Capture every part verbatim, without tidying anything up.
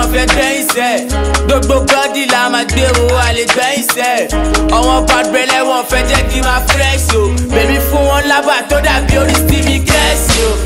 wọ́n fẹ́ gbẹ́yìn sẹ́. Gbogbo bọ́dì la máa gbé o, a lè gbẹ́yìn sẹ́. Àwọn bàbẹ̀lẹ̀ wọn fẹ́ jẹ́ kí n máa fresh o. Bèbí fún wọn lábà tó dàbí orí Stevie Kẹ́sì o.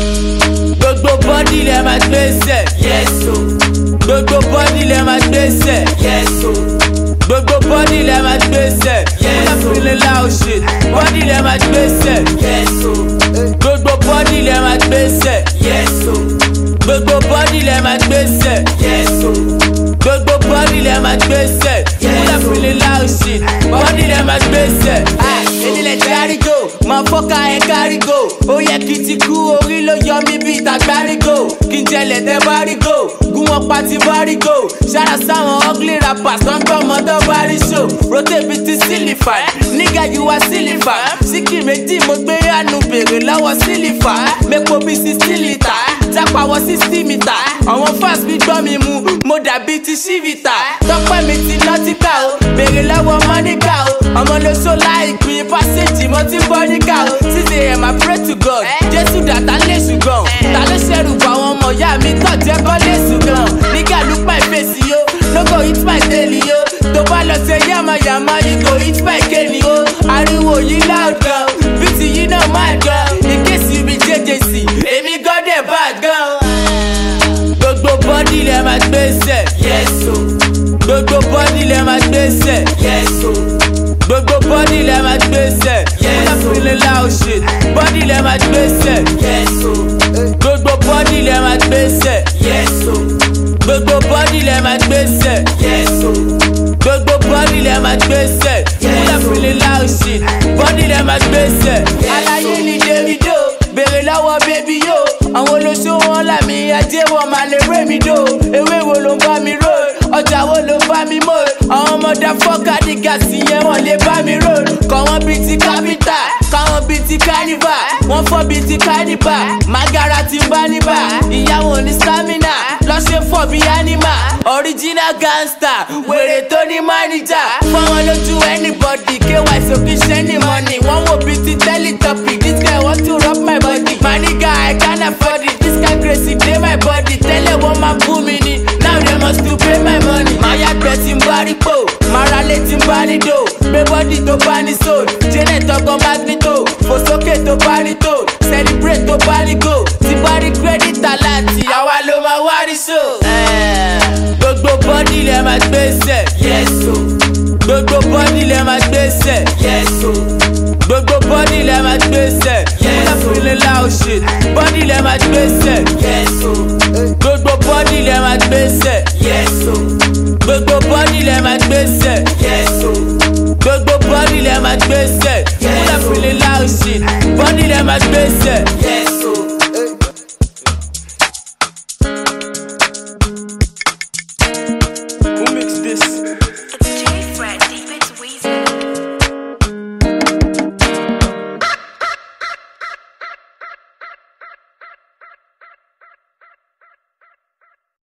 Gbogbo bọ́dì lẹ máa gbé sẹ́. Yes o. Gbogbo bọ́dì lẹ máa gbé sẹ́. Yes o. Gbogbo bọ́dì lẹ máa gbé sẹ́. Yes o. Feeling loud shit. Bọ́dì lẹ máa gbé sẹ́. Yes o. Gbogbo bọ́dì lẹ máa gbé sẹ́. Yes o. Gbogbo bọ́dì lẹ máa gbé sẹ́. Yes o. Gbogbo bọ́dì lẹ máa gbé sẹ́. Yes o. Feeling loud shit. Bọ́dì lẹ máa gbé sẹ́. Èmi lè járí go, máa fọ́ka ẹ̀ kárí go. Ó yẹ kí ti kú orí ló yọ mí bí ìtàgbárí go. Kí n jẹlẹ̀ tẹ́ bá rí go, gún wọn pa ti bá rí go. Ṣára sáwọn ugly rappers tó ń gbọ́ ọmọdé bá rí show. Rotate bí ti sílífà, nígà yìí wá sílífà. Síkì méjì mo gbé àánú bèrè lọ́wọ́ sílífà. Mẹ́po bí sixty litre, jápa wọ sixty metre. Àwọn fans bí gbọ́ mi mu, mo dàbí ti ṣífìtà. Tọ́pẹ́ mi ti nọ́tíkà o, bèrè lọ́wọ́ mọ́níkà o. Ọmọ ló ṣó láìpín pásíjì mo ti bọ́ níkà o. six a m I pray to God, Jésù dàtà lè ṣùgbọ́n. Ta ló ṣẹ̀rù bá àwọn ọmọ ìyá mi tọ̀ jẹ́ bọ́ lè ṣùgbọ́n. Nígà look my face yo, no go hit my daily yo. Tó bá lọ ṣe yàmàyàmà you go hit my cane yo. Ariwo yìí loud gan, bíìtì yìí náà máa gan. In case you be J J C, èmi gan dẹ̀ bá gan. Gbogbo bọ́dì lẹ máa gbé sẹ́. Yes o. Gbogbo bọ́dì lẹ máa gbé sẹ́. Yes o. Gbogbo bọ́dì lẹ máa gbé sẹ́. Yes o. Feeling loud shit. Bọ́dì lẹ máa gbé sẹ́. Yes o. Gbogbo bọ́dì lẹ máa gbé sẹ́. Yes o. Gbogbo bọ́dì lẹ máa gbé sẹ́. Yes o. Gbogbo bọ́dì lẹ máa gbé sẹ́. Feeling loud shit. Bọ́dì lẹ máa gbé sẹ́. Aláyé ni Davido, bèrè lọ́wọ́ baby yo. Àwọn olóṣó wọn làmì ajé wọn máa lè ré mi dò. Ewé wo ló ń bá mi rò? Ọjà wo ló ń bá mi mọ̀? Àwọn ọmọdé fọ́ọ̀kà ní gàsì yẹn wọ́n lè bá mi rò. Kọ̀ wọ́n bíi ti kápítà, káwọn bíi ti kánífà. Wọ́n fọ́ bíi ti kánífà, Magara ti ń bá níbà. Ìyàwó ní stamina, lọ́ṣẹ́ fọ́ bíi ánímà. Original gangster, wèrè tó ní mánìjà. Fọ́wọ́n lójú anybody, K Y sókè ṣẹ́ ní money. Wọ́n wò bíi ti Teletubby, this guy want to rub my body. My nigga, I can't afford it, this guy crazy dey my body. Tẹ́lẹ̀ wọ́n máa bú mi ni, now they must to pay my money. Máa yàgbẹ́ tí ń bá rí pò, máa ra lé tí ń bá ní dò. Gbé bọ́dì tó bá ní soul, Janet ọkọ̀ Magneto. Fò sókè tó bá ní tó, celebrate tó bá ní go. Tí bá rí credit aláàtì, àwa ló máa wá rí show. Gbogbo bọ́dì lẹ máa gbé sẹ́. Yes o. Gbogbo bọ́dì lẹ máa gbé sẹ́. Yes o. Gbogbo bọ́dì lẹ máa gbé sẹ́. Yes o. Feeling loud shit. Bọ́dì lẹ máa gbé sẹ́. Yes o. Gbogbo bọ́dì lẹ máa gbé sẹ́. Yes o. Gbogbo bọ́dì lẹ máa gbé sẹ́. Yes o. Gbogbo bọ́dì lẹ máa gbé sẹ́. Feeling loud shit. Bọ́dì lẹ máa gbé sẹ́.